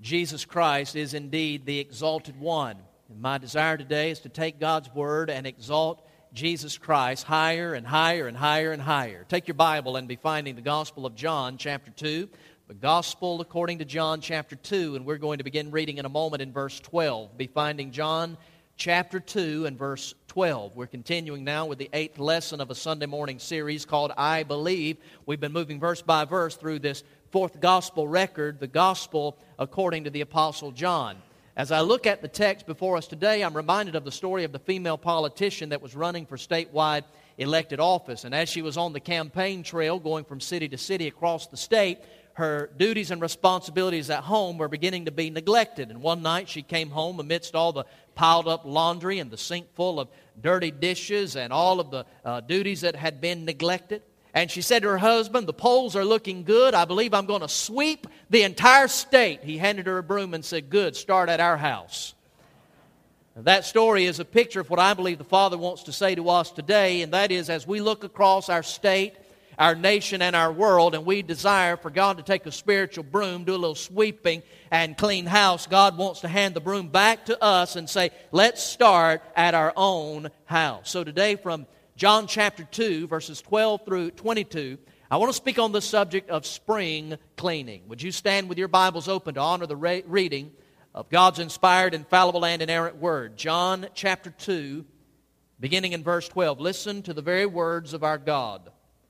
Jesus Christ is indeed the exalted one. And my desire today is to take God's Word and exalt Jesus Christ higher and higher and higher and higher. Take your Bible and be finding the Gospel of John, chapter 2. The Gospel according to John, chapter 2, and we're going to begin reading in a moment in verse 12. Be finding John, chapter 2 and verse 12. We're continuing now with the 8th lesson of a Sunday morning series called I Believe. We've been moving verse by verse through this fourth Gospel record, the Gospel according to the Apostle John. As I look at the text before us today, I'm reminded of the story of the female politician that was running for statewide elected office. And as she was on the campaign trail going from city to city across the state, her duties and responsibilities at home were beginning to be neglected. And one night she came home amidst all the piled up laundry and the sink full of dirty dishes and all of the duties that had been neglected. And she said to her husband, "The polls are looking good. I believe I'm going to sweep the entire state." He handed her a broom and said, "Good, start at our house." Now, that story is a picture of what I believe the Father wants to say to us today, and that is as we look across our state, our nation, and our world, and we desire for God to take a spiritual broom, do a little sweeping, and clean house, God wants to hand the broom back to us and say, let's start at our own house. So today from John chapter 2, verses 12 through 22, I want to speak on the subject of spring cleaning. Would you stand with your Bibles open to honor the reading of God's inspired, infallible, and inerrant Word? John chapter 2, beginning in verse 12. Listen to the very words of our God.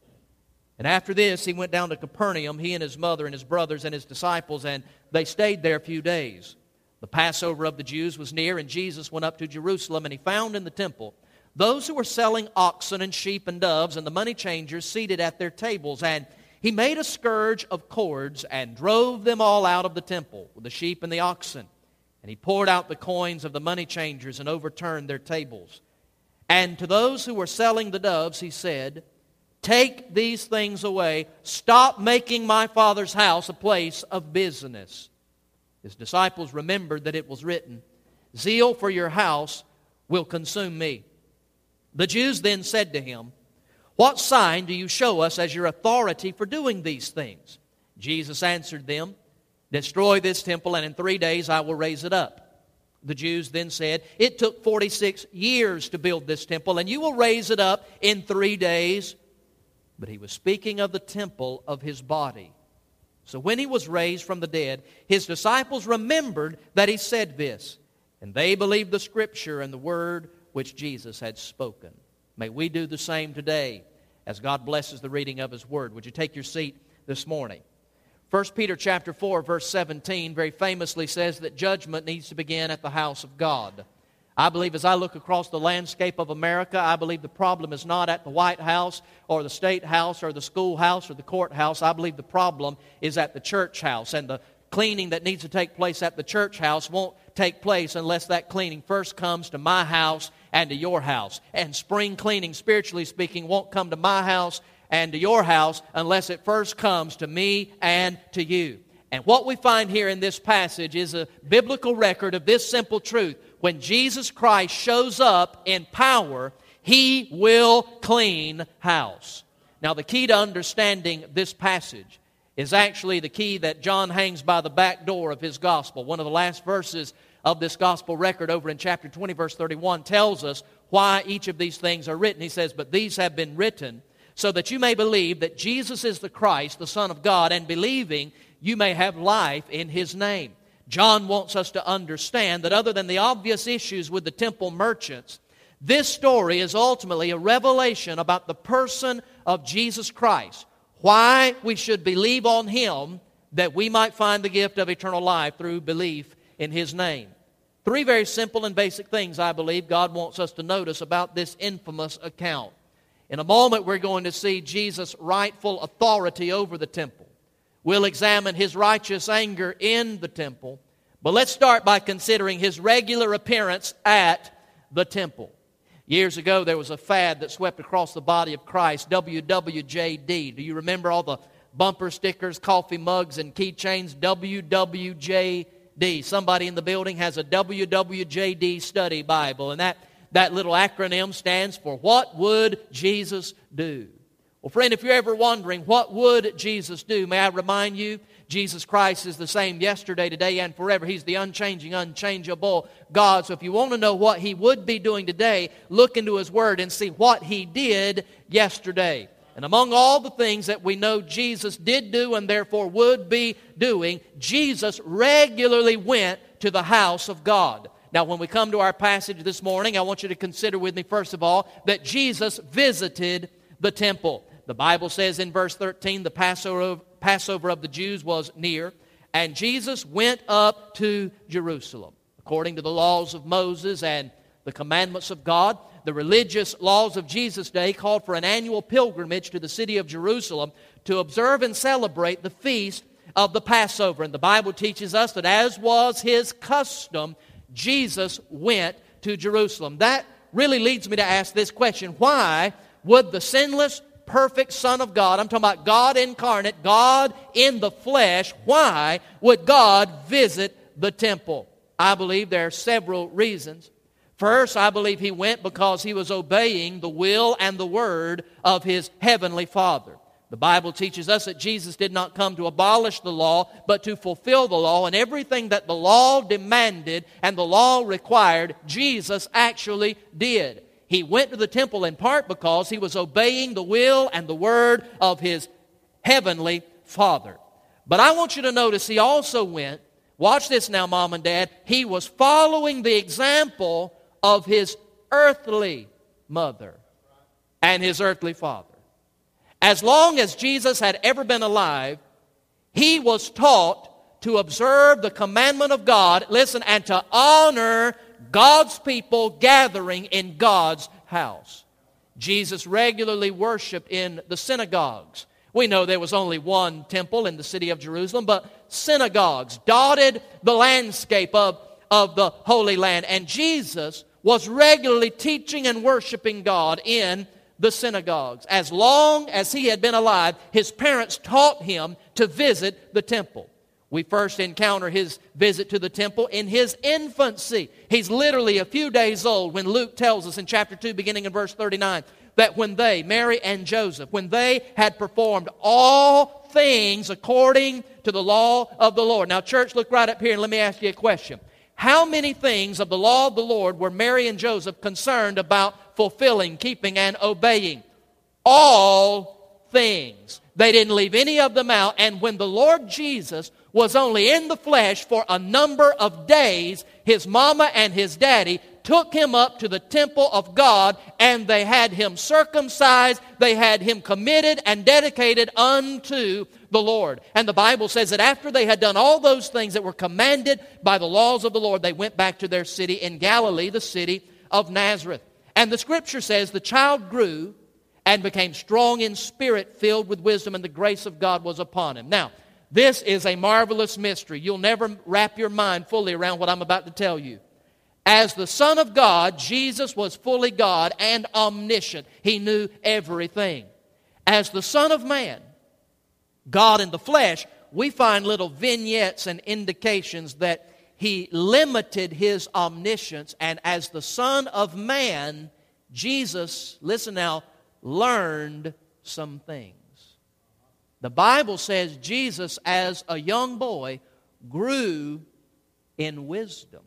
And after this, he went down to Capernaum, he and his mother and his brothers and his disciples, and they stayed there a few days. The Passover of the Jews was near, and Jesus went up to Jerusalem, and he found in the temple those who were selling oxen and sheep and doves and the money changers seated at their tables. And he made a scourge of cords and drove them all out of the temple with the sheep and the oxen. And he poured out the coins of the money changers and overturned their tables. And to those who were selling the doves he said, "Take these things away. Stop making my Father's house a place of business." His disciples remembered that it was written, "Zeal for your house will consume me." The Jews then said to him, "What sign do you show us as your authority for doing these things?" Jesus answered them, "Destroy this temple, and in 3 days I will raise it up." The Jews then said, "It took 46 years to build this temple, and you will raise it up in 3 days?" But he was speaking of the temple of his body. So when he was raised from the dead, his disciples remembered that he said this, and they believed the Scripture and the word which Jesus had spoken. May we do the same today as God blesses the reading of His Word. Would you take your seat this morning? 1 Peter chapter 4, verse 17 very famously says that judgment needs to begin at the house of God. I believe as I look across the landscape of America, I believe the problem is not at the White House or the State House or the schoolhouse or the courthouse. I believe the problem is at the church house, and the cleaning that needs to take place at the church house won't take place unless that cleaning first comes to my house and to your house. And spring cleaning, spiritually speaking, won't come to my house and to your house unless it first comes to me and to you. And what we find here in this passage is a biblical record of this simple truth. When Jesus Christ shows up in power, He will clean house. Now, the key to understanding this passage is actually the key that John hangs by the back door of his gospel. One of the last verses of this gospel record over in chapter 20, verse 31, tells us why each of these things are written. He says, "But these have been written so that you may believe that Jesus is the Christ, the Son of God, and believing you may have life in His name." John wants us to understand that other than the obvious issues with the temple merchants, this story is ultimately a revelation about the person of Jesus Christ. Why we should believe on Him that we might find the gift of eternal life through belief in His name. 3 very simple and basic things I believe God wants us to notice about this infamous account. In a moment we're going to see Jesus' rightful authority over the temple. We'll examine His righteous anger in the temple. But let's start by considering His regular appearance at the temple. Years ago, there was a fad that swept across the body of Christ, WWJD. Do you remember all the bumper stickers, coffee mugs, and keychains? WWJD. Somebody in the building has a WWJD study Bible, and that little acronym stands for What Would Jesus Do? Well, friend, if you're ever wondering what would Jesus do, may I remind you, Jesus Christ is the same yesterday, today, and forever. He's the unchanging, unchangeable God. So if you want to know what He would be doing today, look into His Word and see what He did yesterday. And among all the things that we know Jesus did do and therefore would be doing, Jesus regularly went to the house of God. Now, when we come to our passage this morning, I want you to consider with me, first of all, that Jesus visited the temple. The Bible says in verse 13, the Passover of the Jews was near, and Jesus went up to Jerusalem. According to the laws of Moses and the commandments of God, the religious laws of Jesus' day called for an annual pilgrimage to the city of Jerusalem to observe and celebrate the feast of the Passover. And the Bible teaches us that as was His custom, Jesus went to Jerusalem. That really leads me to ask this question: why would the sinless, perfect Son of God, I'm talking about God incarnate, God in the flesh, why would God visit the temple? I believe there are several reasons. First, I believe He went because He was obeying the will and the word of His heavenly Father. The Bible teaches us that Jesus did not come to abolish the law, but to fulfill the law. And everything that the law demanded and the law required, Jesus actually did. He went to the temple in part because He was obeying the will and the word of His heavenly Father. But I want you to notice He also went, watch this now, Mom and Dad, He was following the example of His earthly mother and His earthly father. As long as Jesus had ever been alive, He was taught to observe the commandment of God, listen, and to honor God's people gathering in God's house. Jesus regularly worshiped in the synagogues. We know there was only one temple in the city of Jerusalem, but synagogues dotted the landscape of the Holy Land. And Jesus was regularly teaching and worshiping God in the synagogues. As long as He had been alive, His parents taught Him to visit the temple. We first encounter His visit to the temple in His infancy. He's literally a few days old when Luke tells us in chapter 2, beginning in verse 39, that when they, Mary and Joseph, when they had performed all things according to the law of the Lord. Now, church, look right up here and let me ask you a question. How many things of the law of the Lord were Mary and Joseph concerned about fulfilling, keeping, and obeying? All things. They didn't leave any of them out. And when the Lord Jesus was only in the flesh for a number of days, His mama and His daddy took Him up to the temple of God, and they had Him circumcised, they had Him committed and dedicated unto the Lord. And the Bible says that after they had done all those things that were commanded by the laws of the Lord, they went back to their city in Galilee, the city of Nazareth. And the Scripture says the child grew and became strong in spirit, filled with wisdom, and the grace of God was upon him. Now, this is a marvelous mystery. You'll never wrap your mind fully around what I'm about to tell you. As the Son of God, Jesus was fully God and omniscient. He knew everything. As the Son of Man, God in the flesh, we find little vignettes and indications that He limited His omniscience. And as the Son of Man, Jesus, listen now, learned some things. The Bible says Jesus, as a young boy, grew in wisdom.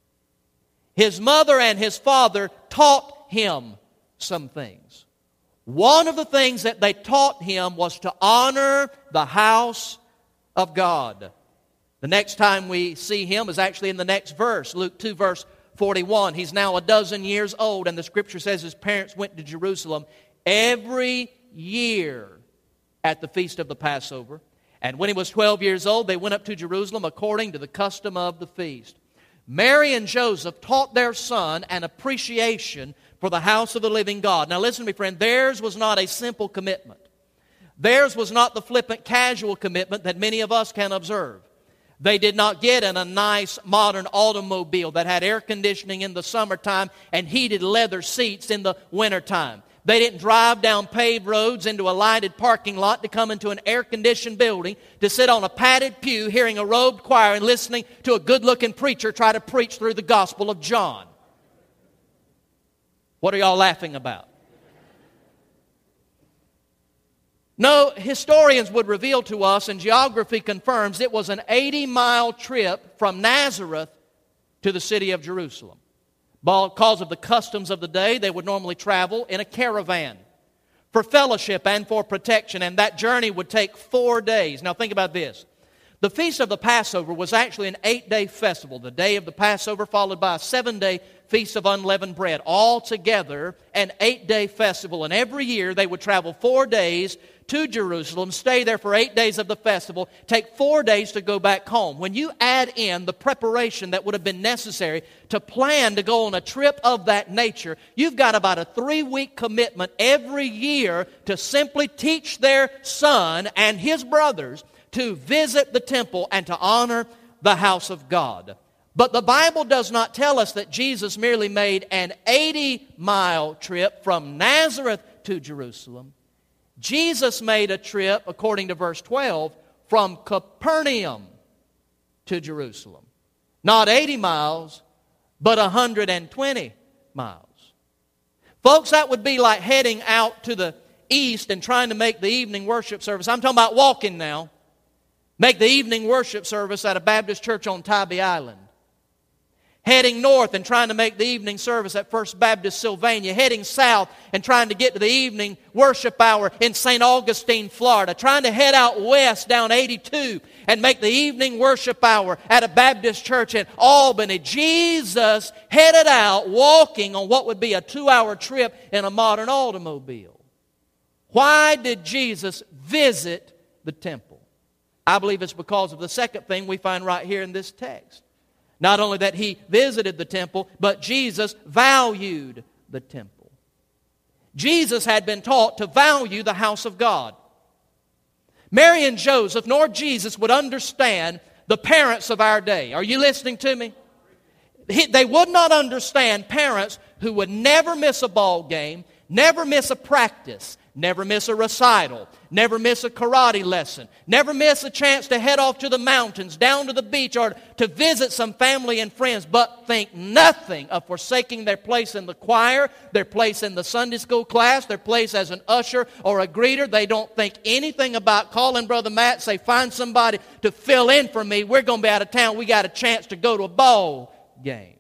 His mother and His father taught Him some things. One of the things that they taught Him was to honor the house of God. The next time we see Him is actually in the next verse, Luke 2, verse 41. He's now a dozen years old, and the Scripture says His parents went to Jerusalem every year at the feast of the Passover. And when He was 12 years old, they went up to Jerusalem according to the custom of the feast. Mary and Joseph taught their son an appreciation for the house of the living God. Now listen to me, friend. Theirs was not a simple commitment. Theirs was not the flippant, casual commitment that many of us can observe. They did not get in a nice, modern automobile that had air conditioning in the summertime and heated leather seats in the wintertime. They didn't drive down paved roads into a lighted parking lot to come into an air-conditioned building to sit on a padded pew hearing a robed choir and listening to a good-looking preacher try to preach through the Gospel of John. What are y'all laughing about? No, historians would reveal to us, and geography confirms, it was an 80-mile trip from Nazareth to the city of Jerusalem. Because of the customs of the day, they would normally travel in a caravan for fellowship and for protection, and that journey would take 4 days. Now think about this. The Feast of the Passover was actually an 8-day festival. The day of the Passover followed by a 7-day Feast of Unleavened Bread. All together, an 8-day festival. And every year they would travel 4 days to Jerusalem, stay there for 8 days of the festival, take 4 days to go back home. When you add in the preparation that would have been necessary to plan to go on a trip of that nature, you've got about a 3-week commitment every year to simply teach their son and his brothers to visit the temple and to honor the house of God. But the Bible does not tell us that Jesus merely made an 80-mile trip from Nazareth to Jerusalem. Jesus made a trip, according to verse 12, from Capernaum to Jerusalem. Not 80 miles, but 120 miles. Folks, that would be like heading out to the east and trying to make the evening worship service. I'm talking about walking now. Make the evening worship service at a Baptist church on Tybee Island. Heading north and trying to make the evening service at First Baptist Sylvania. Heading south and trying to get to the evening worship hour in St. Augustine, Florida. Trying to head out west down 82 and make the evening worship hour at a Baptist church in Albany. Jesus headed out walking on what would be a 2-hour trip in a modern automobile. Why did Jesus visit the temple? I believe it's because of the second thing we find right here in this text. Not only that He visited the temple, but Jesus valued the temple. Jesus had been taught to value the house of God. Mary and Joseph, nor Jesus, would understand the parents of our day. Are you listening to me? They would not understand parents who would never miss a ball game, never miss a practice, never miss a recital, never miss a karate lesson, never miss a chance to head off to the mountains, down to the beach, or to visit some family and friends, but think nothing of forsaking their place in the choir, their place in the Sunday school class, their place as an usher or a greeter. They don't think anything about calling Brother Matt, say, find somebody to fill in for me. We're going to be out of town. We got a chance to go to a ball game.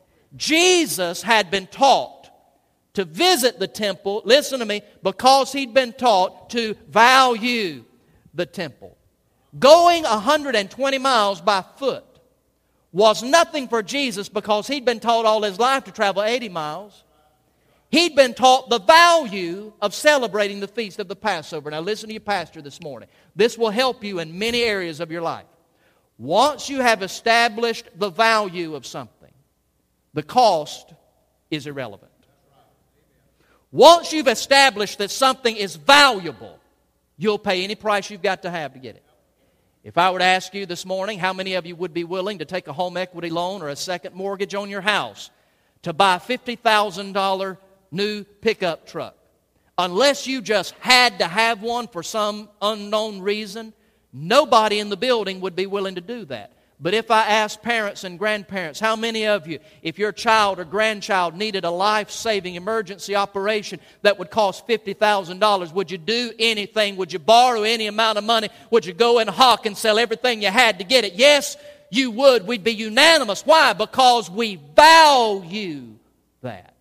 Jesus had been taught to visit the temple, listen to me, because He'd been taught to value the temple. Going 120 miles by foot was nothing for Jesus because He'd been taught all His life to travel 80 miles. He'd been taught the value of celebrating the Feast of the Passover. Now listen to your pastor this morning. This will help you in many areas of your life. Once you have established the value of something, the cost is irrelevant. Once you've established that something is valuable, you'll pay any price you've got to have to get it. If I were to ask you this morning, how many of you would be willing to take a home equity loan or a second mortgage on your house to buy a $50,000 new pickup truck? Unless you just had to have one for some unknown reason, nobody in the building would be willing to do that. But if I ask parents and grandparents, how many of you, if your child or grandchild needed a life-saving emergency operation that would cost $50,000, would you do anything? Would you borrow any amount of money? Would you go and hawk and sell everything you had to get it? Yes, you would. We'd be unanimous. Why? Because we value that.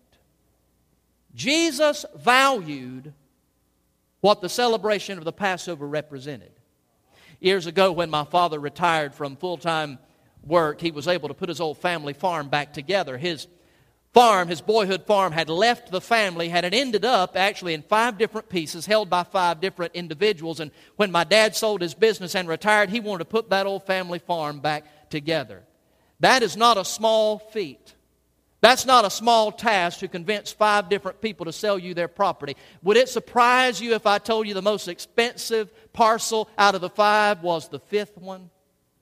Jesus valued what the celebration of the Passover represented. Years ago, when my father retired from full-time work, he was able to put his old family farm back together. His farm, his boyhood farm, had left the family, had it ended up actually in 5 different pieces, held by 5 different individuals. And when my dad sold his business and retired, he wanted to put that old family farm back together. That is not a small feat. That's not a small task to convince 5 different people to sell you their property. Would it surprise you if I told you the most expensive parcel out of the 5 was the 5th one?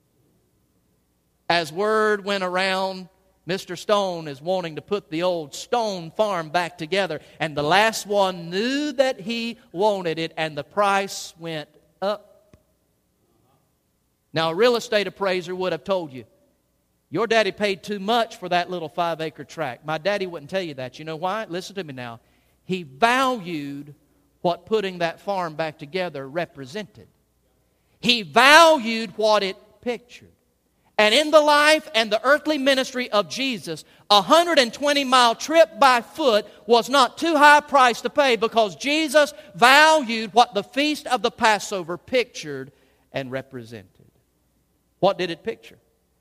As word went around, Mr. Stone is wanting to put the old Stone farm back together, and the last one knew that he wanted it, and the price went up. Now, a real estate appraiser would have told you, your daddy paid too much for that little 5-acre tract. My daddy wouldn't tell you that. You know why? Listen to me now. He valued what putting that farm back together represented. He valued what it pictured. And in the life and the earthly ministry of Jesus, a 120-mile trip by foot was not too high a price to pay, because Jesus valued what the feast of the Passover pictured and represented. What did it picture?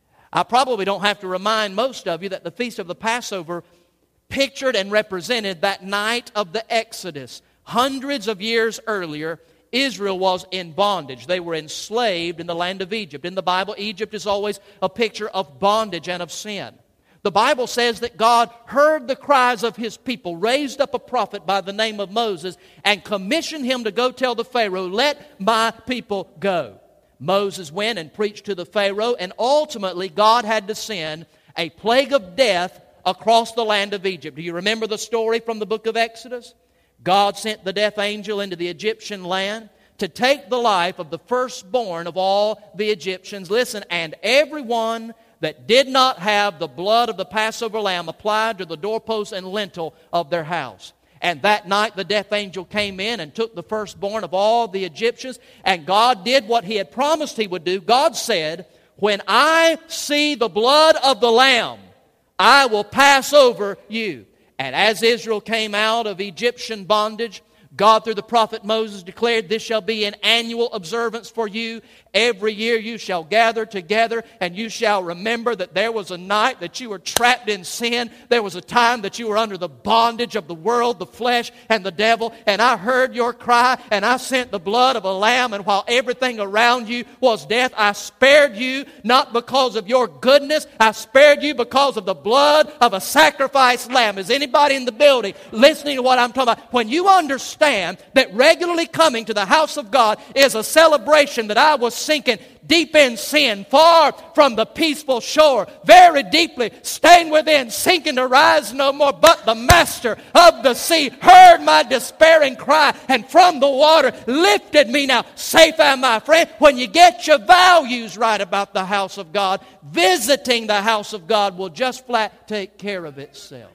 I probably don't have to remind most of you that the feast of the Passover pictured and represented that night of the Exodus. Hundreds of years earlier, Israel was in bondage. They were enslaved in the land of Egypt. In the Bible, Egypt is always a picture of bondage and of sin. The Bible says that God heard the cries of His people, raised up a prophet by the name of Moses, and commissioned him to go tell the Pharaoh, "Let my people go." Moses went and preached to the Pharaoh, and ultimately God had to send a plague of death across the land of Egypt. Do you remember the story from the book of Exodus? God sent the death angel into the Egyptian land to take the life of the firstborn of all the Egyptians. Listen, and everyone that did not have the blood of the Passover lamb applied to the doorpost and lintel of their house. And that night the death angel came in and took the firstborn of all the Egyptians, and God did what He had promised He would do. God said, "When I see the blood of the lamb, I will pass over you." And as Israel came out of Egyptian bondage, God through the prophet Moses declared, "This shall be an annual observance for you. Every year you shall gather together, and you shall remember that there was a night that you were trapped in sin. There was a time that you were under the bondage of the world, the flesh, and the devil. And I heard your cry, and I sent the blood of a lamb. And while everything around you was death, I spared you, not because of your goodness. I spared you because of the blood of a sacrificed lamb." Is anybody in the building listening to what I'm talking about? When you understand that regularly coming to the house of God is a celebration that I was sinking deep in sin, far from the peaceful shore, very deeply, staying within, sinking to rise no more. But the master of the sea heard my despairing cry, and from the water lifted me. Now safe am I, friend. When you get your values right about the house of God, visiting the house of God will just flat take care of itself.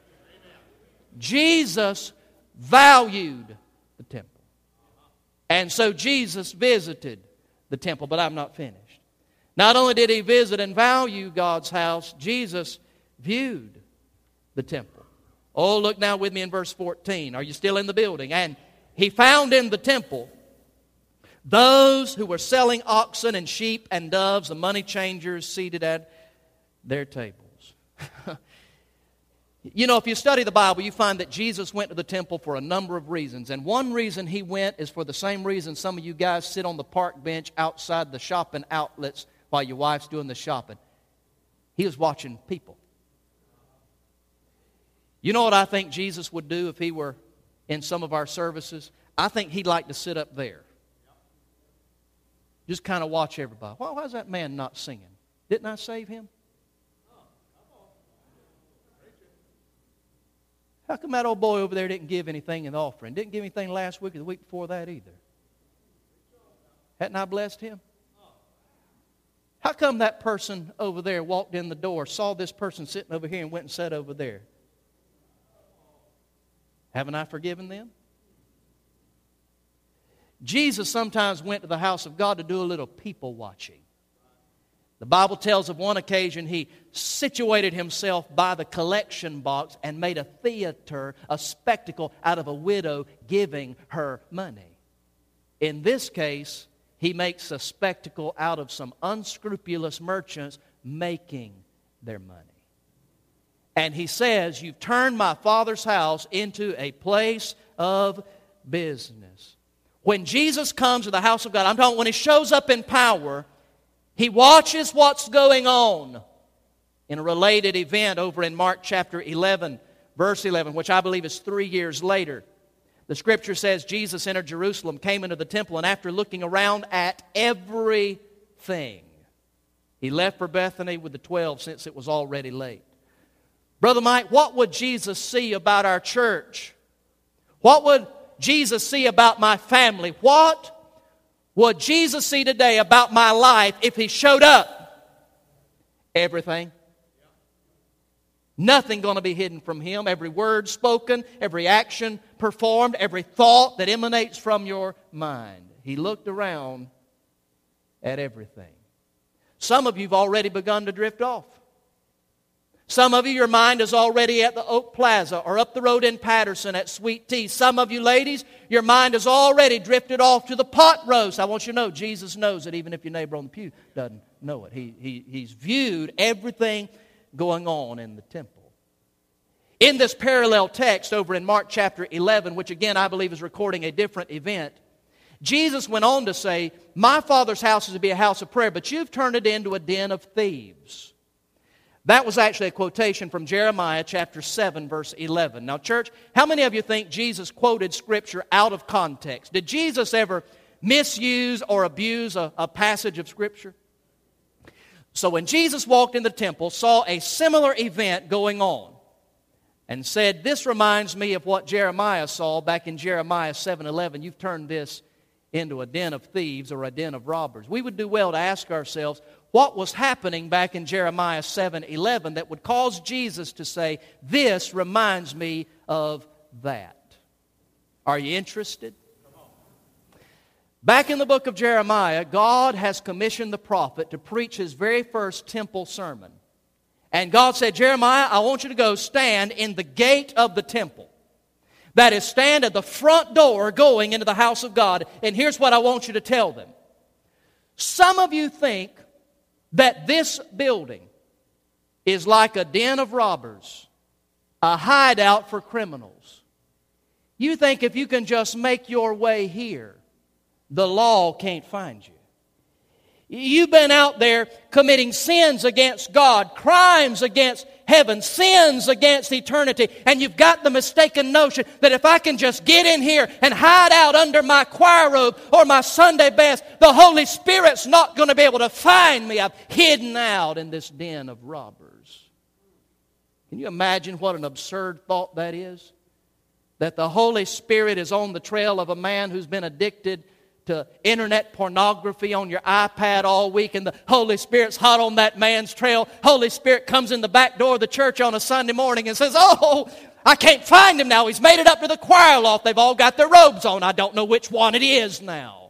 Jesus valued the temple. And so Jesus visited the temple, but I'm not finished. Not only did He visit and value God's house, Jesus viewed the temple. Oh, look now with me in verse 14. Are you still in the building? "And He found in the temple those who were selling oxen and sheep and doves, the money changers seated at their tables." You know, if you study the Bible, you find that Jesus went to the temple for a number of reasons. And one reason He went is for the same reason some of you guys sit on the park bench outside the shopping outlets while your wife's doing the shopping. He was watching people. You know what I think Jesus would do if He were in some of our services? I think He'd like to sit up there. Just kind of watch everybody. Why is that man not singing? Didn't I save him? How come that old boy over there didn't give anything in the offering? Didn't give anything last week or the week before that either? Hadn't I blessed him? How come that person over there walked in the door, saw this person sitting over here, and went and sat over there? Haven't I forgiven them? Jesus sometimes went to the house of God to do a little people watching. The Bible tells of one occasion He situated Himself by the collection box and made a theater, a spectacle out of a widow giving her money. In this case, He makes a spectacle out of some unscrupulous merchants making their money. And He says, "You've turned my Father's house into a place of business." When Jesus comes to the house of God, I'm talking when He shows up in power, He watches what's going on. In a related event over in Mark chapter 11, verse 11, which I believe is 3 years later, the Scripture says Jesus entered Jerusalem, came into the temple, and after looking around at everything, He left for Bethany with the 12 since it was already late. Brother Mike, what would Jesus see about our church? What would Jesus see about my family? What would Jesus see today about my life if He showed up? Everything. Nothing going to be hidden from Him. Every word spoken, every action performed, every thought that emanates from your mind. He looked around at everything. Some of you have already begun to drift off. Some of you, your mind is already at the Oak Plaza or up the road in Patterson at Sweet Tea. Some of you ladies, your mind has already drifted off to the pot roast. I want you to know, Jesus knows it, even if your neighbor on the pew doesn't know it. He's viewed everything going on in the temple. In this parallel text over in Mark chapter 11, which again I believe is recording a different event, Jesus went on to say, my Father's house is to be a house of prayer, but you've turned it into a den of thieves. That was actually a quotation from Jeremiah chapter 7, verse 11. Now, church, how many of you think Jesus quoted Scripture out of context? Did Jesus ever misuse or abuse a passage of Scripture? So when Jesus walked in the temple, saw a similar event going on, and said, this reminds me of what Jeremiah saw back in Jeremiah 7:11. You've turned this into a den of thieves or a den of robbers. We would do well to ask ourselves, what was happening back in Jeremiah 7:11 that would cause Jesus to say, this reminds me of that? Are you interested? Back in the book of Jeremiah, God has commissioned the prophet to preach his very first temple sermon. And God said, Jeremiah, I want you to go stand in the gate of the temple. That is, stand at the front door going into the house of God. And here's what I want you to tell them. Some of you think that this building is like a den of robbers, a hideout for criminals. You think if you can just make your way here, the law can't find you. You've been out there committing sins against God, crimes against heaven, sins against eternity, and you've got the mistaken notion that if I can just get in here and hide out under my choir robe or my Sunday best, the Holy Spirit's not going to be able to find me. I've hidden out in this den of robbers. Can you imagine what an absurd thought that is? That the Holy Spirit is on the trail of a man who's been addicted to internet pornography on your iPad all week, and the Holy Spirit's hot on that man's trail. Holy Spirit comes in the back door of the church on a Sunday morning and says, oh, I can't find him now. He's made it up to the choir loft. They've all got their robes on. I don't know which one it is now.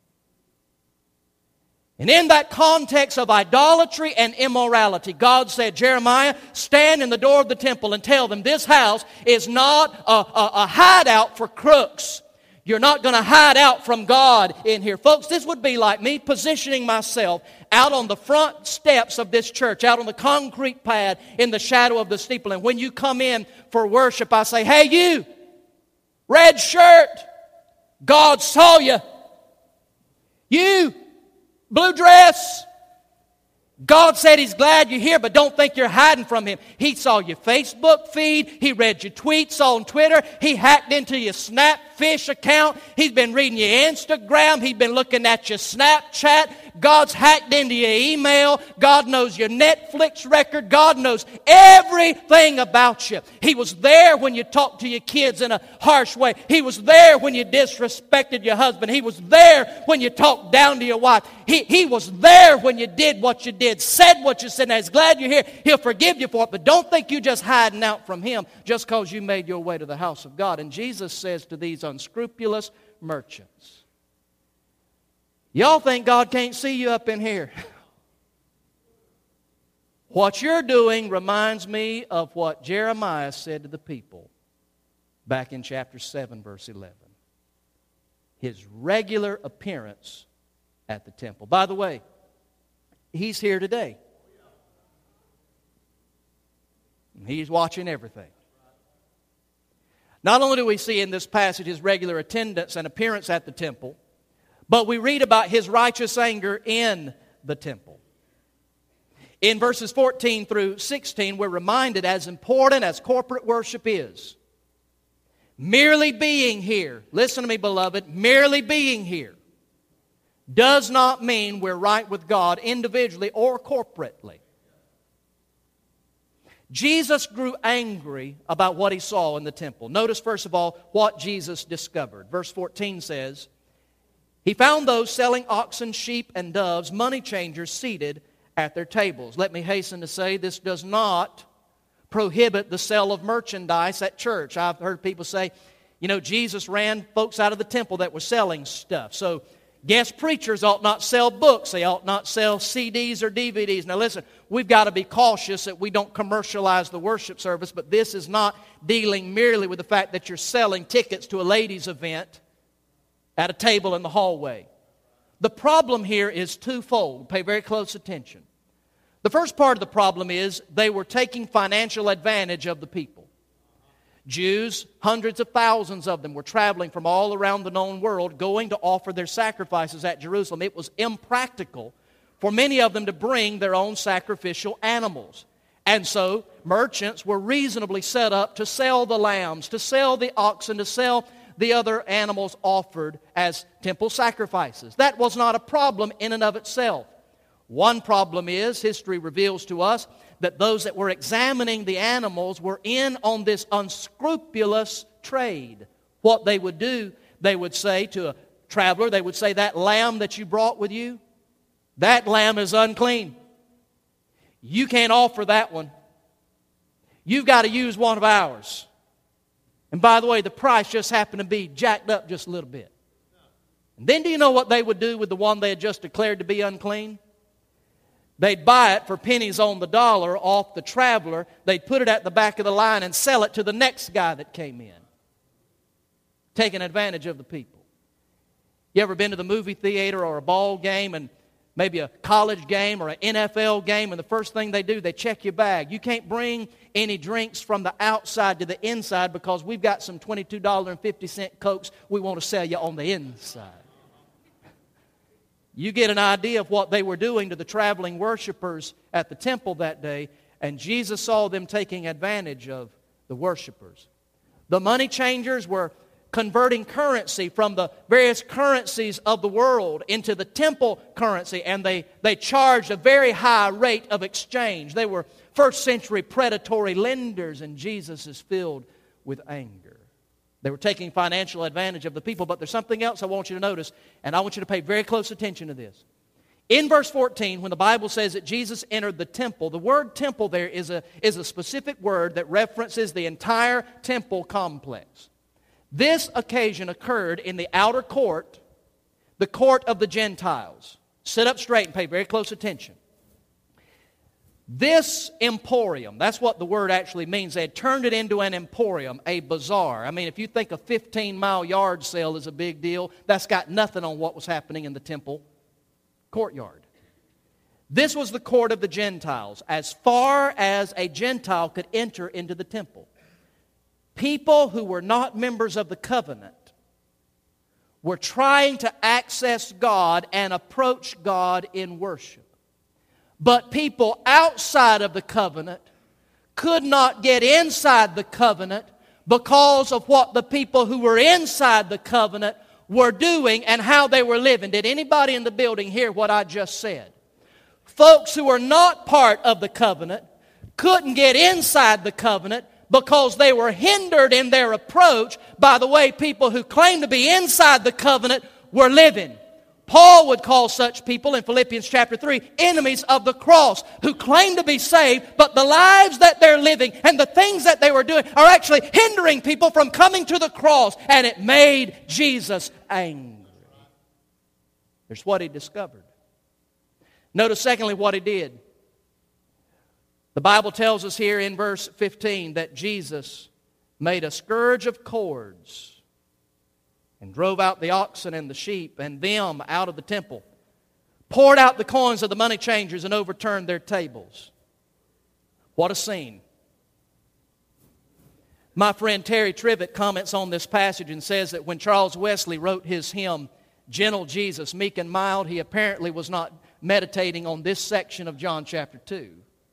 And in that context of idolatry and immorality, God said, Jeremiah, stand in the door of the temple and tell them this house is not a hideout for crooks. You're not going to hide out from God in here. Folks, this would be like me positioning myself out on the front steps of this church, out on the concrete pad in the shadow of the steeple. And when you come in for worship, I say, hey, you, red shirt, God saw you. You, blue dress, God said He's glad you're here, but don't think you're hiding from Him. He saw your Facebook feed. He read your tweets on Twitter. He hacked into your Snapfish account. He's been reading your Instagram. He's been looking at your Snapchat. God's hacked into your email. God knows your Netflix record. God knows everything about you. He was there when you talked to your kids in a harsh way. He was there when you disrespected your husband. He was there when you talked down to your wife. He was there when you did what you did, said what you said. Now, He's glad you're here. He'll forgive you for it, but don't think you're just hiding out from Him just because you made your way to the house of God. And Jesus says to these unscrupulous merchants, y'all think God can't see you up in here? What you're doing reminds me of what Jeremiah said to the people back in chapter 7, verse 11. His regular appearance at the temple. By the way, He's here today. He's watching everything. Not only do we see in this passage His regular attendance and appearance at the temple, but we read about His righteous anger in the temple. In verses 14 through 16, we're reminded, as important as corporate worship is, merely being here, listen to me, beloved, merely being here does not mean we're right with God individually or corporately. Jesus grew angry about what He saw in the temple. Notice, first of all, what Jesus discovered. Verse 14 says, He found those selling oxen, sheep, and doves, money changers, seated at their tables. Let me hasten to say, this does not prohibit the sale of merchandise at church. I've heard people say, Jesus ran folks out of the temple that were selling stuff. So guest preachers ought not sell books. They ought not sell CDs or DVDs. Now listen, we've got to be cautious that we don't commercialize the worship service, but this is not dealing merely with the fact that you're selling tickets to a ladies' event at a table in the hallway. The problem here is twofold. Pay very close attention. The first part of the problem is they were taking financial advantage of the people. Jews, hundreds of thousands of them, were traveling from all around the known world going to offer their sacrifices at Jerusalem. It was impractical for many of them to bring their own sacrificial animals. And so merchants were reasonably set up to sell the lambs, to sell the oxen, to sell the other animals offered as temple sacrifices. That was not a problem in and of itself. One problem is, history reveals to us, that those that were examining the animals were in on this unscrupulous trade. What they would do, they would say to a traveler, they would say, that lamb that you brought with you, that lamb is unclean. You can't offer that one. You've got to use one of ours. And by the way, the price just happened to be jacked up just a little bit. And then do you know what they would do with the one they had just declared to be unclean? They'd buy it for pennies on the dollar off the traveler. They'd put it at the back of the line and sell it to the next guy that came in. Taking advantage of the people. You ever been to the movie theater or a ball game and maybe a college game or an NFL game, and the first thing they do, they check your bag. You can't bring any drinks from the outside to the inside because we've got some $22.50 Cokes we want to sell you on the inside. You get an idea of what they were doing to the traveling worshipers at the temple that day, and Jesus saw them taking advantage of the worshipers. The money changers were converting currency from the various currencies of the world into the temple currency, and they charged a very high rate of exchange. They were first century predatory lenders, and Jesus is filled with anger. They were taking financial advantage of the people, but there's something else I want you to notice, and I want you to pay very close attention to this. In verse 14, when the Bible says that Jesus entered the temple, the word temple there is a specific word that references the entire temple complex. This occasion occurred in the outer court, the court of the Gentiles. Sit up straight and pay very close attention. This emporium, that's what the word actually means. They had turned it into an emporium, a bazaar. I mean, if you think a 15-mile yard sale is a big deal, that's got nothing on what was happening in the temple courtyard. This was the court of the Gentiles, as far as a Gentile could enter into the temple. People who were not members of the covenant were trying to access God and approach God in worship. But people outside of the covenant could not get inside the covenant because of what the people who were inside the covenant were doing and how they were living. Did anybody in the building hear what I just said? Folks who were not part of the covenant couldn't get inside the covenant because they were hindered in their approach by the way people who claimed to be inside the covenant were living. Paul would call such people in Philippians chapter 3 enemies of the cross who claim to be saved, but the lives that they're living and the things that they were doing are actually hindering people from coming to the cross, and it made Jesus angry. Here's what he discovered. Notice secondly what he did. The Bible tells us here in verse 15 that Jesus made a scourge of cords and drove out the oxen and the sheep and them out of the temple, poured out the coins of the money changers and overturned their tables. What a scene. My friend Terry Trivett comments on this passage and says that when Charles Wesley wrote his hymn, Gentle Jesus, Meek and Mild, he apparently was not meditating on this section of John chapter 2.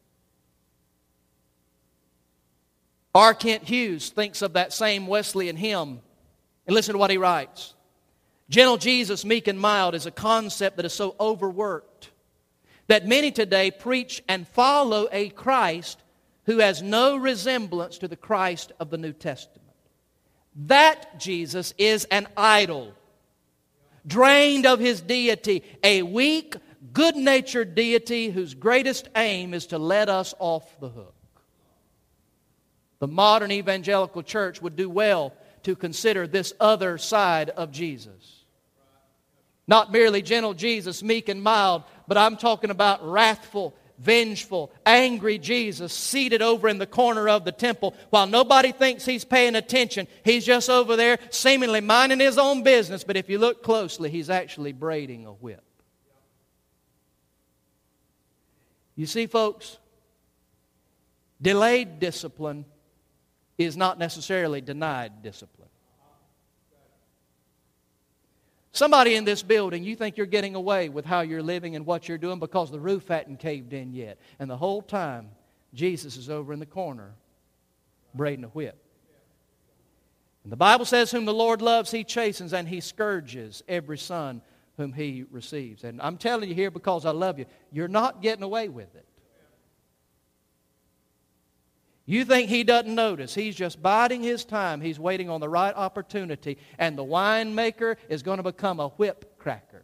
R. Kent Hughes thinks of that same Wesleyan hymn, and listen to what he writes. Gentle Jesus, meek and mild is a concept that is so overworked that many today preach and follow a Christ who has no resemblance to the Christ of the New Testament. That Jesus is an idol, drained of his deity, a weak, good-natured deity whose greatest aim is to let us off the hook. The modern evangelical church would do well to consider this other side of Jesus. Not merely gentle Jesus, meek and mild, but I'm talking about wrathful, vengeful, angry Jesus seated over in the corner of the temple while nobody thinks he's paying attention. He's just over there seemingly minding his own business, but if you look closely, he's actually braiding a whip. You see, folks, delayed discipline is not necessarily denied discipline. Somebody in this building, you think you're getting away with how you're living and what you're doing because the roof hadn't caved in yet. And the whole time, Jesus is over in the corner braiding a whip. And the Bible says, whom the Lord loves, He chastens, and He scourges every son whom He receives. And I'm telling you here because I love you, you're not getting away with it. You think He doesn't notice. He's just biding His time. He's waiting on the right opportunity. And the winemaker is going to become a whip cracker.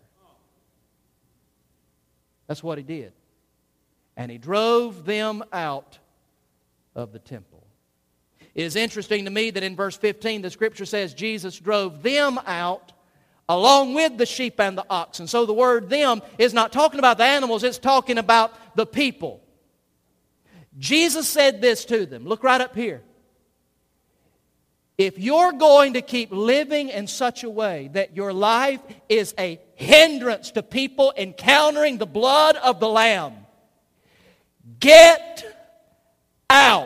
That's what He did. And He drove them out of the temple. It is interesting to me that in verse 15 the Scripture says Jesus drove them out along with the sheep and the oxen. So the word them is not talking about the animals. It's talking about the people. Jesus said this to them. Look right up here. If you're going to keep living in such a way that your life is a hindrance to people encountering the blood of the Lamb, get out.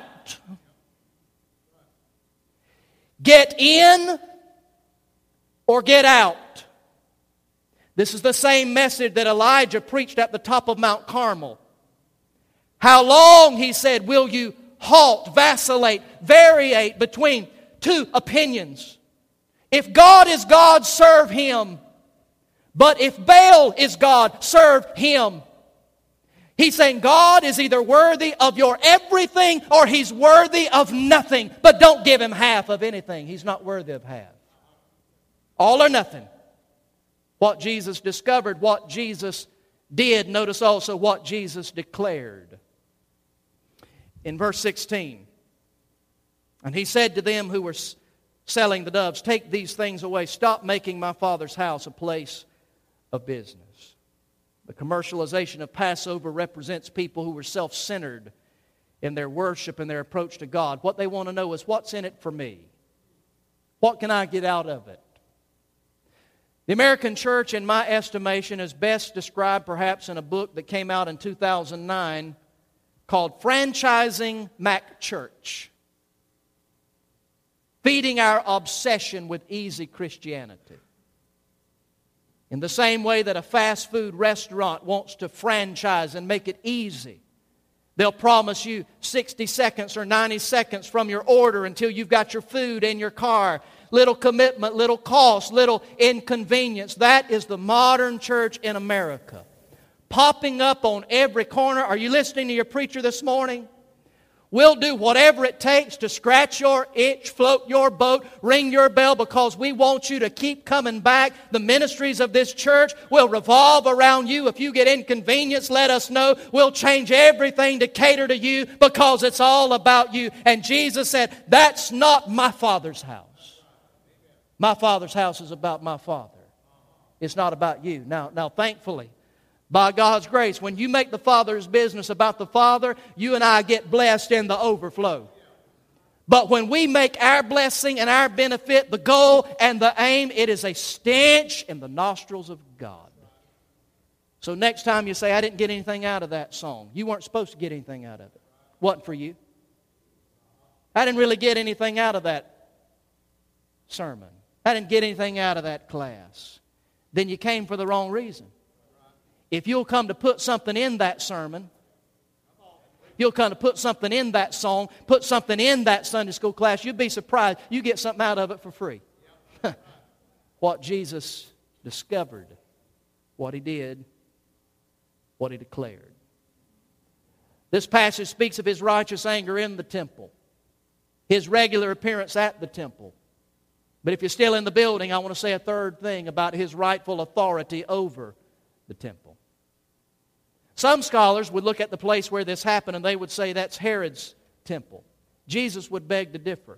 Get in or get out. This is the same message that Elijah preached at the top of Mount Carmel. How long, he said, will you halt, vacillate, variate between two opinions? If God is God, serve Him. But if Baal is God, serve him. He's saying God is either worthy of your everything or He's worthy of nothing. But don't give Him half of anything. He's not worthy of half. All or nothing. What Jesus discovered, what Jesus did. Notice also what Jesus declared. In verse 16, and He said to them who were selling the doves, take these things away. Stop making my Father's house a place of business. The commercialization of Passover represents people who were self-centered in their worship and their approach to God. What they want to know is, what's in it for me? What can I get out of it? The American church, in my estimation, is best described perhaps in a book that came out in 2009 called Franchising Mac Church. Feeding our obsession with easy Christianity. In the same way that a fast food restaurant wants to franchise and make it easy. They'll promise you 60 seconds or 90 seconds from your order until you've got your food in your car. Little commitment, little cost, little inconvenience. That is the modern church in America. Popping up on every corner. Are you listening to your preacher this morning? We'll do whatever it takes to scratch your itch, float your boat, ring your bell, because we want you to keep coming back. The ministries of this church will revolve around you. If you get inconvenienced, let us know. We'll change everything to cater to you because it's all about you. And Jesus said, that's not my Father's house. My Father's house is about my Father. It's not about you. Now, thankfully, by God's grace, when you make the Father's business about the Father, you and I get blessed in the overflow. But when we make our blessing and our benefit the goal and the aim, it is a stench in the nostrils of God. So next time you say, I didn't get anything out of that song. You weren't supposed to get anything out of it. Wasn't for you. I didn't really get anything out of that sermon. I didn't get anything out of that class. Then you came for the wrong reason. If you'll come to put something in that sermon, you'll come to put something in that song, put something in that Sunday school class, you'd be surprised. You get something out of it for free. What Jesus discovered, what He did, what He declared. This passage speaks of His righteous anger in the temple, His regular appearance at the temple. But if you're still in the building, I want to say a third thing about His rightful authority over the temple. Some scholars would look at the place where this happened and they would say that's Herod's temple. Jesus would beg to differ.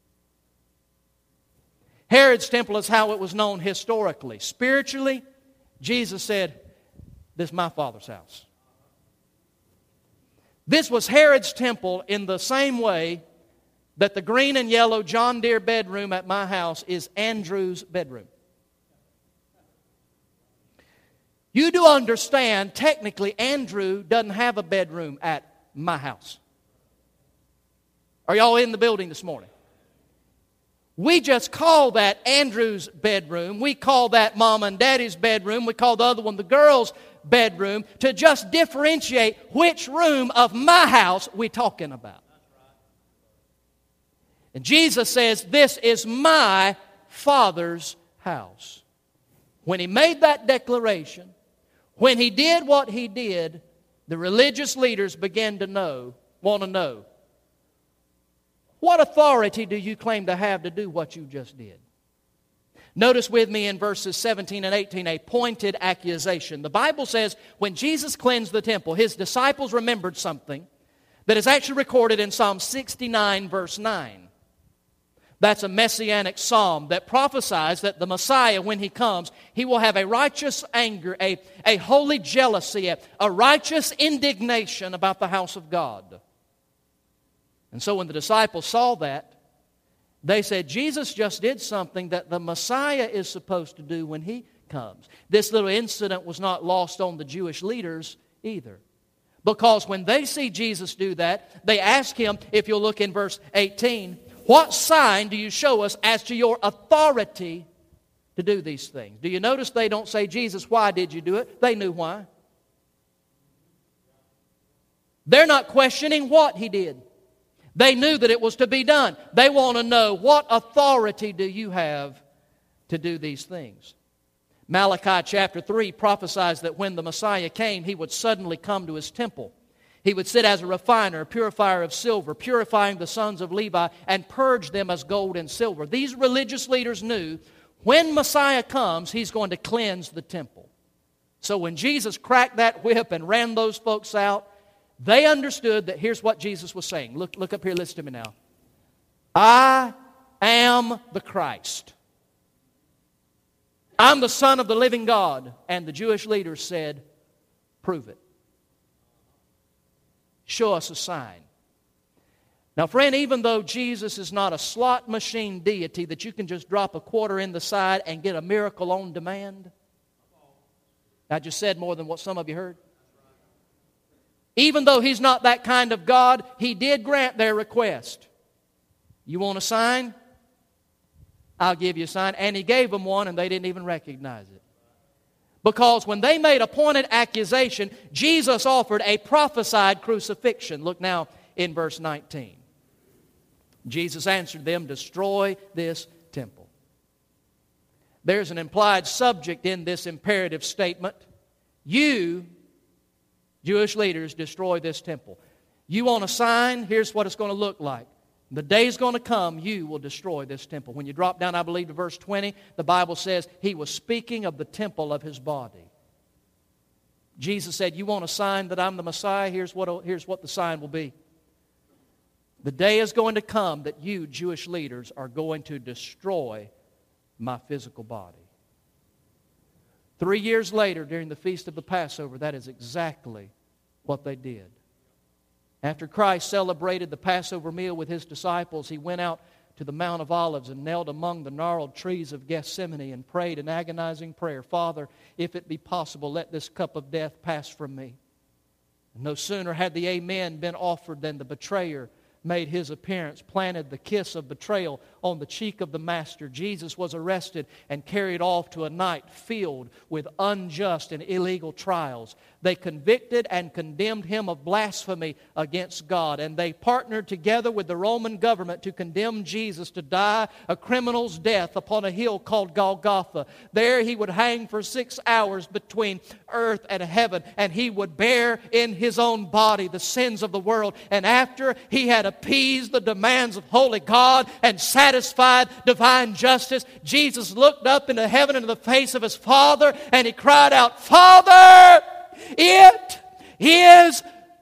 Herod's temple is how it was known historically. Spiritually, Jesus said, "This is my Father's house." This was Herod's temple in the same way that the green and yellow John Deere bedroom at my house is Andrew's bedroom. You do understand, technically, Andrew doesn't have a bedroom at my house. Are y'all in the building this morning? We just call that Andrew's bedroom. We call that Mom and Daddy's bedroom. We call the other one the girls' bedroom to just differentiate which room of my house we're talking about. And Jesus says, "This is my Father's house." When He made that declaration, when He did what He did, the religious leaders began to want to know, what authority do you claim to have to do what you just did? Notice with me in verses 17 and 18 a pointed accusation. The Bible says when Jesus cleansed the temple, His disciples remembered something that is actually recorded in Psalm 69 verse 9. That's a messianic psalm that prophesies that the Messiah, when He comes, He will have a righteous anger, a holy jealousy, a righteous indignation about the house of God. And so when the disciples saw that, they said, Jesus just did something that the Messiah is supposed to do when He comes. This little incident was not lost on the Jewish leaders either. Because when they see Jesus do that, they ask Him, if you'll look in verse 18, "What sign do you show us as to your authority to do these things?" Do you notice they don't say, "Jesus, why did you do it?" They knew why. They're not questioning what He did. They knew that it was to be done. They want to know, what authority do you have to do these things? Malachi chapter 3 prophesies that when the Messiah came, He would suddenly come to His temple. He would sit as a refiner, a purifier of silver, purifying the sons of Levi and purge them as gold and silver. These religious leaders knew when Messiah comes, He's going to cleanse the temple. So when Jesus cracked that whip and ran those folks out, they understood that here's what Jesus was saying. Look up here, listen to me now. I am the Christ. I'm the Son of the living God. And the Jewish leaders said, prove it. Show us a sign. Now, friend, even though Jesus is not a slot machine deity that you can just drop a quarter in the side and get a miracle on demand, I just said more than what some of you heard. Even though He's not that kind of God, He did grant their request. You want a sign? I'll give you a sign. And He gave them one, and they didn't even recognize it. Because when they made a pointed accusation, Jesus offered a prophesied crucifixion. Look now in verse 19. Jesus answered them, "Destroy this temple." There's an implied subject in this imperative statement. You, Jewish leaders, destroy this temple. You want a sign? Here's what it's going to look like. The day's going to come, you will destroy this temple. When you drop down, I believe, to verse 20, the Bible says He was speaking of the temple of His body. Jesus said, you want a sign that I'm the Messiah? Here's what the sign will be. The day is going to come that you, Jewish leaders, are going to destroy my physical body. 3 years later, during the Feast of the Passover, that is exactly what they did. After Christ celebrated the Passover meal with His disciples, He went out to the Mount of Olives and knelt among the gnarled trees of Gethsemane and prayed an agonizing prayer. "Father, if it be possible, let this cup of death pass from me." And no sooner had the amen been offered than the betrayer made his appearance, planted the kiss of betrayal on the cheek of the Master. Jesus was arrested and carried off to a night filled with unjust and illegal trials. They convicted and condemned Him of blasphemy against God, and they partnered together with the Roman government to condemn Jesus to die a criminal's death upon a hill called Golgotha. There He would hang for 6 hours between earth and heaven, and He would bear in His own body the sins of the world. And after He had appeased the demands of holy God and satisfied divine justice, Jesus looked up into heaven into the face of His Father, and He cried out, "Father, it is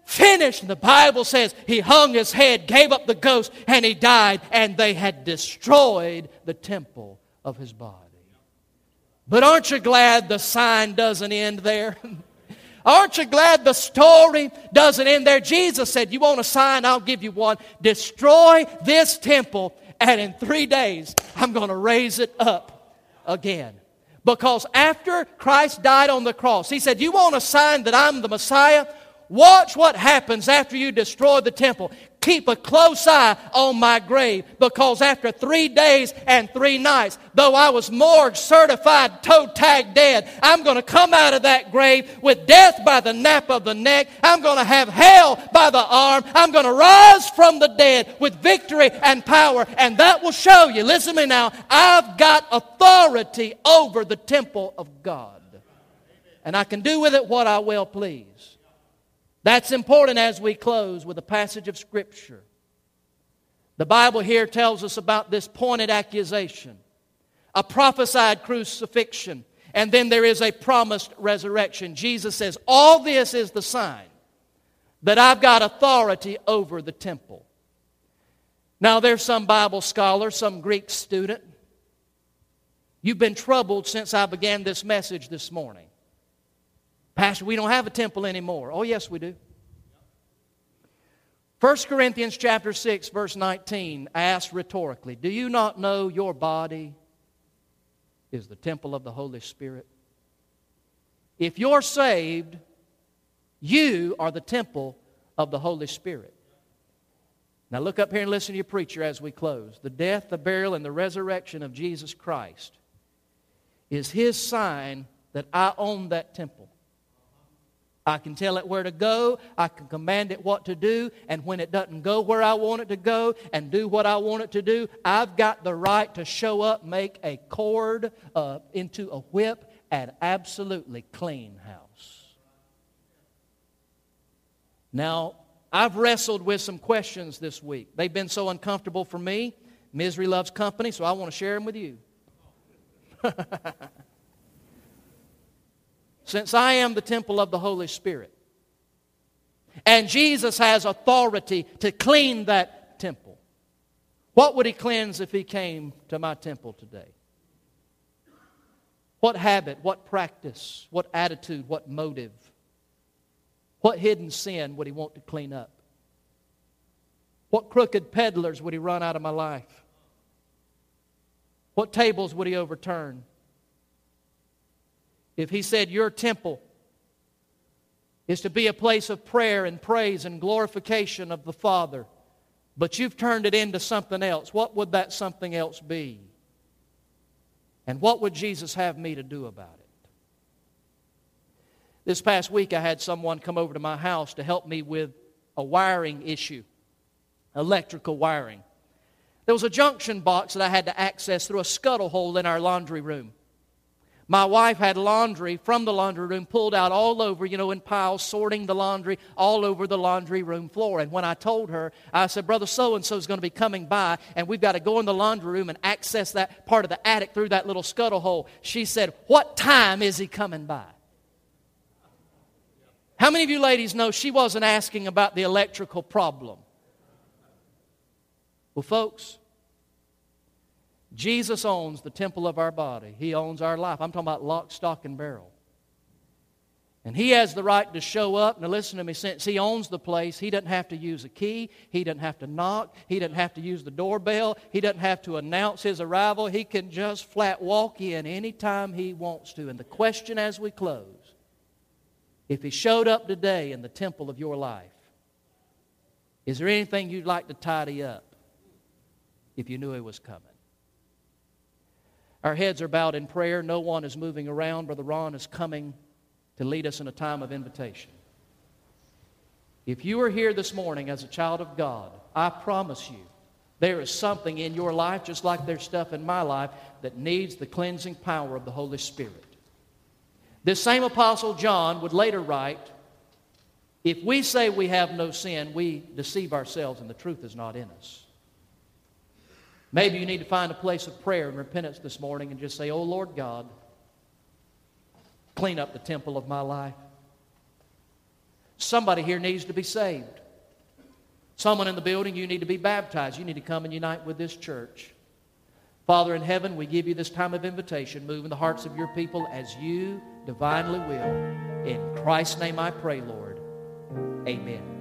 finished. And the Bible says he hung his head, gave up the ghost, and he died. And they had destroyed the temple of his body. But aren't you glad the sign doesn't end there? Aren't you glad the story doesn't end there? Jesus said, you want a sign? I'll give you one. Destroy this temple, and in 3 days, I'm going to raise it up again. Because after Christ died on the cross, he said, you want a sign that I'm the Messiah? Watch what happens after you destroy the temple. Keep a close eye on my grave, because after 3 days and 3 nights, though I was morgue certified, toe tag dead, I'm going to come out of that grave with death by the nape of the neck. I'm going to have hell by the arm. I'm going to rise from the dead with victory and power, and that will show you, listen to me now, I've got authority over the temple of God, and I can do with it what I will please. That's important as we close with a passage of Scripture. The Bible here tells us about this pointed accusation, a prophesied crucifixion, and then there is a promised resurrection. Jesus says, all this is the sign that I've got authority over the temple. Now there's some Bible scholar, some Greek student. You've been troubled since I began this message this morning. Pastor, we don't have a temple anymore. Oh, yes, we do. 1 Corinthians chapter 6, verse 19 asks rhetorically, do you not know your body is the temple of the Holy Spirit? If you're saved, you are the temple of the Holy Spirit. Now look up here and listen to your preacher as we close. The death, the burial, and the resurrection of Jesus Christ is His sign that I own that temple. I can tell it where to go, I can command it what to do, and when it doesn't go where I want it to go and do what I want it to do, I've got the right to show up, make a cord into a whip, and absolutely clean house. Now, I've wrestled with some questions this week. They've been so uncomfortable for me. Misery loves company, so I want to share them with you. Since I am the temple of the Holy Spirit, and Jesus has authority to clean that temple, what would He cleanse if He came to my temple today? What habit, what practice, what attitude, what motive, what hidden sin would He want to clean up? What crooked peddlers would He run out of my life? What tables would He overturn? If He said your temple is to be a place of prayer and praise and glorification of the Father, but you've turned it into something else, what would that something else be? And what would Jesus have me to do about it? This past week I had someone come over to my house to help me with a wiring issue, electrical wiring. There was a junction box that I had to access through a scuttle hole in our laundry room. My wife had laundry from the laundry room pulled out all over, in piles, sorting the laundry all over the laundry room floor. And when I told her, I said, Brother so-and-so is going to be coming by, and we've got to go in the laundry room and access that part of the attic through that little scuttle hole. She said, what time is he coming by? How many of you ladies know she wasn't asking about the electrical problem? Well, folks, Jesus owns the temple of our body. He owns our life. I'm talking about lock, stock, and barrel. And He has the right to show up. Now listen to me, since He owns the place, He doesn't have to use a key. He doesn't have to knock. He doesn't have to use the doorbell. He doesn't have to announce His arrival. He can just flat walk in anytime He wants to. And the question as we close, if He showed up today in the temple of your life, is there anything you'd like to tidy up if you knew He was coming? Our heads are bowed in prayer. No one is moving around. Brother Ron is coming to lead us in a time of invitation. If you are here this morning as a child of God, I promise you there is something in your life, just like there's stuff in my life, that needs the cleansing power of the Holy Spirit. This same Apostle John would later write, if we say we have no sin, we deceive ourselves and the truth is not in us. Maybe you need to find a place of prayer and repentance this morning and just say, oh Lord God, clean up the temple of my life. Somebody here needs to be saved. Someone in the building, you need to be baptized. You need to come and unite with this church. Father in heaven, we give you this time of invitation. Move in the hearts of your people as you divinely will. In Christ's name I pray, Lord. Amen.